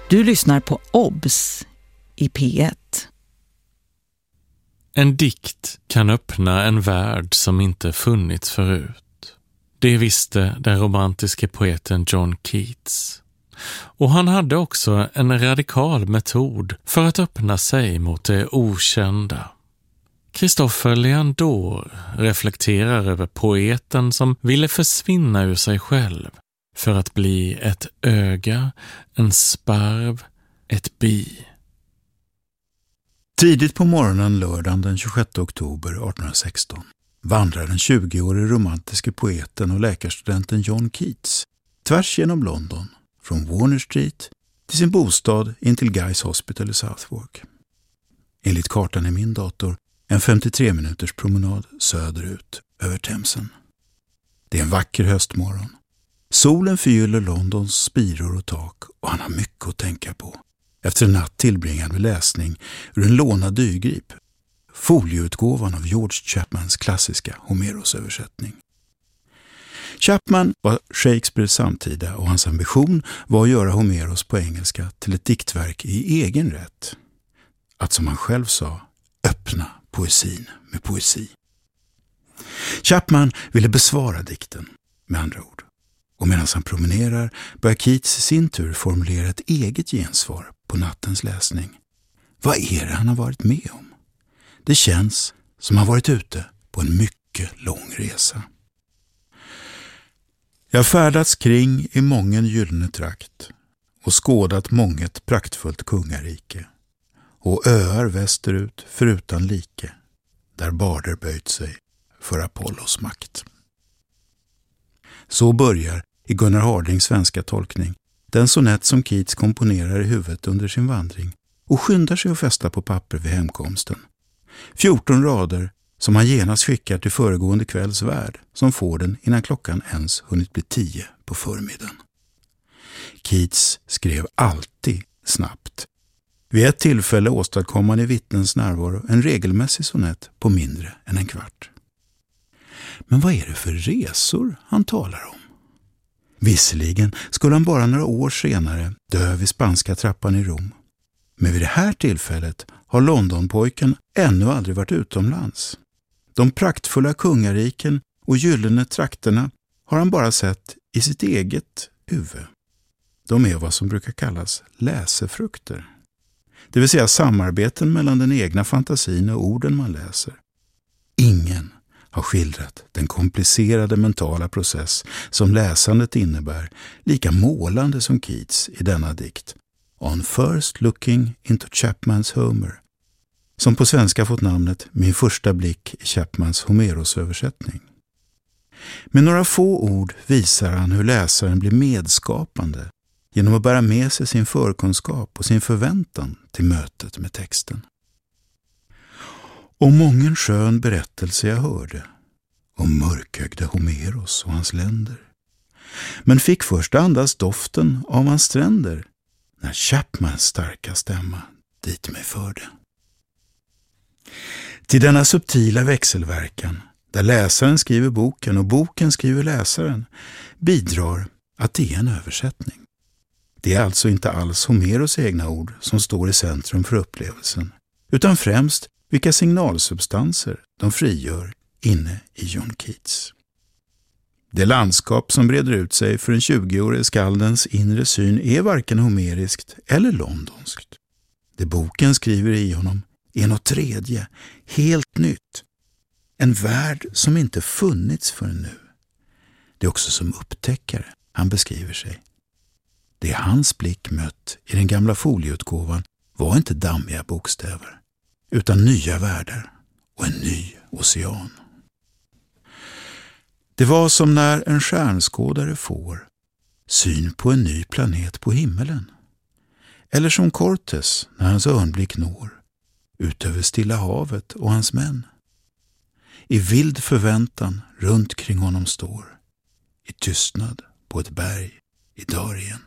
Du lyssnar på OBS i P1. En dikt kan öppna en värld som inte funnits förut. Det visste den romantiske poeten John Keats. Och han hade också en radikal metod för att öppna sig mot det okända. Christopher Leandor reflekterar över poeten som ville försvinna ur sig själv för att bli ett öga, en sparv, ett bi. Tidigt på morgonen lördagen den 26 oktober 1816 vandrar den 20-årige romantiske poeten och läkarstudenten John Keats tvärs genom London från Warner Street till sin bostad in till Guy's Hospital i Southwark. Enligt kartan i min dator en 53 minuters promenad söderut över Themsen. Det är en vacker höstmorgon. Solen förgyller Londons spiror och tak och han har mycket att tänka på. Efter en natt tillbringad med läsning ur en lånad dyrgrip, folieutgåvan av George Chapmans klassiska Homeros-översättning. Chapman var Shakespeares samtida och hans ambition var att göra Homeros på engelska till ett diktverk i egen rätt. Att som han själv sa, öppna poesin med poesi. Chapman ville besvara dikten, med andra ord. Och medan han promenerar börjar Keats i sin tur formulera ett eget gensvar på nattens läsning. Vad är det han har varit med om? Det känns som han varit ute på en mycket lång resa. Jag har färdats kring i mången gyllene trakt och skådat månget praktfullt kungarike och öar västerut förutan like, där barder böjt sig för Apollos makt. Så börjar i Gunnar Hardings svenska tolkning den sonett som Keats komponerar i huvudet under sin vandring och skyndar sig att fästa på papper vid hemkomsten. 14 rader som han genast skickar till föregående kvälls värd som får den innan klockan ens hunnit bli 10 på förmiddagen. Keats skrev alltid snabbt. Vid ett tillfälle åstadkom han i vittnens närvaro en regelmässig sonett på mindre än en kvart. Men vad är det för resor han talar om? Visserligen skulle han bara några år senare dö vid spanska trappan i Rom. Men vid det här tillfället har Londonpojken ännu aldrig varit utomlands. De praktfulla kungariken och gyllene trakterna har han bara sett i sitt eget huvud. De är vad som brukar kallas läsefrukter. Det vill säga samarbeten mellan den egna fantasin och orden man läser. Ingen har skildrat den komplicerade mentala process som läsandet innebär lika målande som Keats i denna dikt On First Looking into Chapmans Homer, som på svenska fått namnet Min första blick i Chapmans Homeros-översättning. Med några få ord visar han hur läsaren blir medskapande genom att bära med sig sin förkunskap och sin förväntan till mötet med texten. Och mången skön berättelse jag hörde om mörkögde Homeros och hans länder. Men fick först andas doften av hans stränder när Chapmans starka stämma dit mig förde. Till denna subtila växelverkan, där läsaren skriver boken och boken skriver läsaren, bidrar att det är en översättning. Det är alltså inte alls Homeros egna ord som står i centrum för upplevelsen, utan främst vilka signalsubstanser de frigör inne i John Keats. Det landskap som breder ut sig för en 20-årig skaldens inre syn är varken homeriskt eller londonskt. Det boken skriver i honom är något tredje, helt nytt. En värld som inte funnits förrän nu. Det är också som upptäckare han beskriver sig. Det hans blick mött i den gamla folieutgåvan var inte dammiga bokstäver, utan nya världar och en ny ocean. Det var som när en stjärnskådare får syn på en ny planet på himmelen. Eller som Cortes när hans örnblick når ut över Stilla havet och hans män. I vild förväntan runt kring honom står, i tystnad på ett berg i Darien.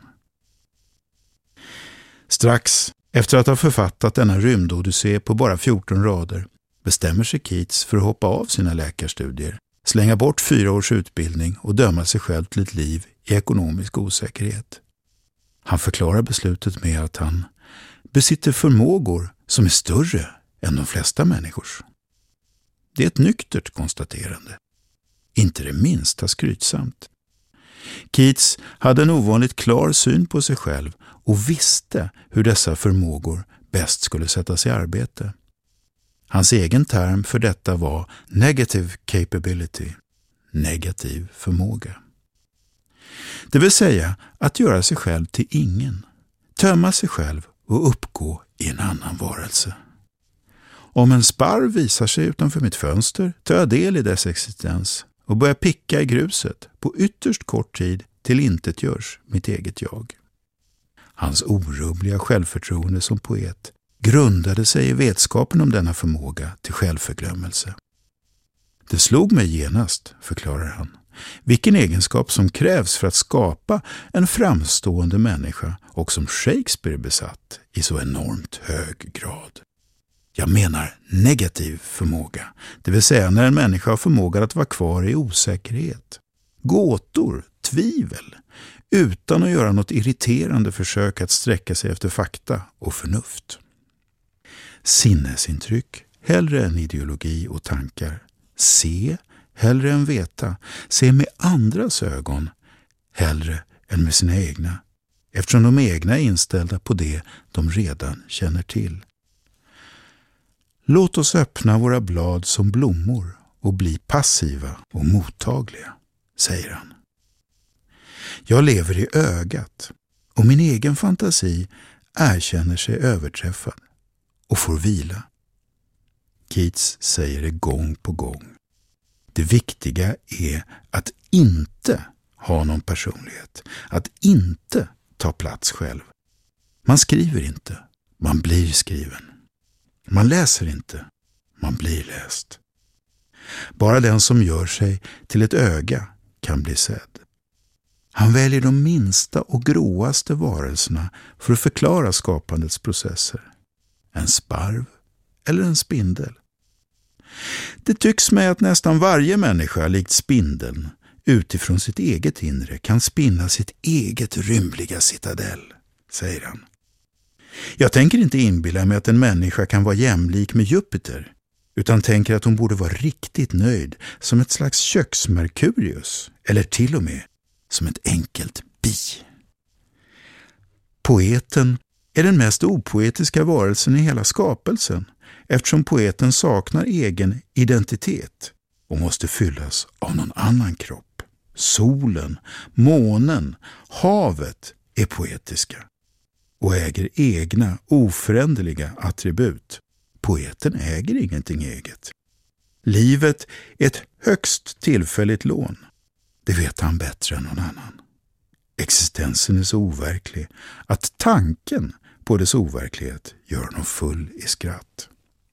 Strax efter att ha författat denna rymdodyssé på bara 14 rader bestämmer sig Keats för att hoppa av sina läkarstudier, slänga bort 4 års utbildning och döma sig själv till ett liv i ekonomisk osäkerhet. Han förklarar beslutet med att han besitter förmågor som är större än de flesta människors. Det är ett nyktert konstaterande. Inte det minsta skrytsamt. Keats hade en ovanligt klar syn på sig själv och visste hur dessa förmågor bäst skulle sättas i arbete. Hans egen term för detta var negative capability, negativ förmåga. Det vill säga att göra sig själv till ingen, tömma sig själv och uppgå i en annan varelse. Om en sparv visar sig utanför mitt fönster tar jag del i dess existens och börjar picka i gruset. På ytterst kort tid tillintetgörs mitt eget jag. Hans orubbliga självförtroende som poet grundade sig i vetskapen om denna förmåga till självförglömmelse. Det slog mig genast, förklarar han, vilken egenskap som krävs för att skapa en framstående människa och som Shakespeare besatt i så enormt hög grad. Jag menar negativ förmåga, det vill säga när en människa har förmåga att vara kvar i osäkerhet, gåtor, tvivel, utan att göra något irriterande försök att sträcka sig efter fakta och förnuft. Sinnesintryck hellre än ideologi och tankar. Se hellre än veta. Se med andras ögon hellre än med sina egna, eftersom de egna är inställda på det de redan känner till. Låt oss öppna våra blad som blommor och bli passiva och mottagliga, säger han. Jag lever i ögat och min egen fantasi erkänner sig överträffad och får vila. Keats säger det gång på gång. Det viktiga är att inte ha någon personlighet, att inte ta plats själv. Man skriver inte, man blir skriven. Man läser inte, man blir läst. Bara den som gör sig till ett öga kan bli sedd. Han väljer de minsta och gråaste varelserna för att förklara skapandets processer. En sparv eller en spindel. Det tycks mig att nästan varje människa, likt spindeln, utifrån sitt eget inre kan spinna sitt eget rymliga citadell, säger han. Jag tänker inte inbilla mig att en människa kan vara jämlik med Jupiter, utan tänker att hon borde vara riktigt nöjd som ett slags köksmerkurius, eller till och med som ett enkelt bi. Poeten är den mest opoetiska varelsen i hela skapelsen, eftersom poeten saknar egen identitet och måste fyllas av någon annan kropp. Solen, månen, havet är poetiska och äger egna oföränderliga attribut. Poeten äger ingenting eget. Livet är ett högst tillfälligt lån. Det vet han bättre än någon annan. Existensen är så overklig att tanken på dess overklighet gör honom full i skratt.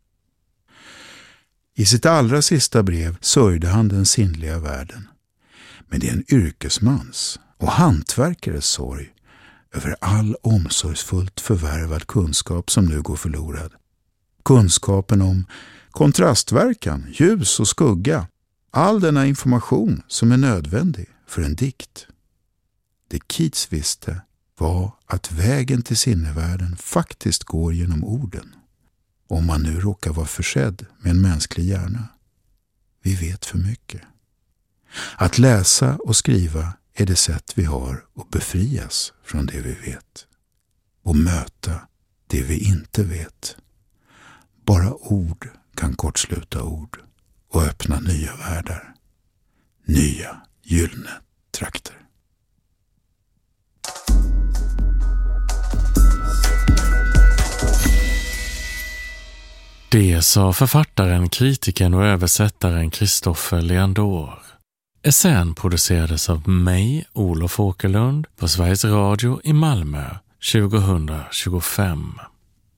I sitt allra sista brev sörjde han den sinnliga världen. Men det är en yrkesmans och hantverkares sorg över all omsorgsfullt förvärvad kunskap som nu går förlorad. Kunskapen om kontrastverkan, ljus och skugga, all denna information som är nödvändig för en dikt. Det Keats visste var att vägen till sinnevärlden faktiskt går genom orden. Om man nu råkar vara försedd med en mänsklig hjärna. Vi vet för mycket. Att läsa och skriva är det sätt vi har att befrias från det vi vet. Och möta det vi inte vet. Bara ord kan kortsluta ord och öppna nya världar. Nya gyllene trakter. Det sa författaren, kritikern och översättaren Kristoffer Leandor. Essän producerades av mig, Olof Åkerlund, på Sveriges Radio i Malmö 2025.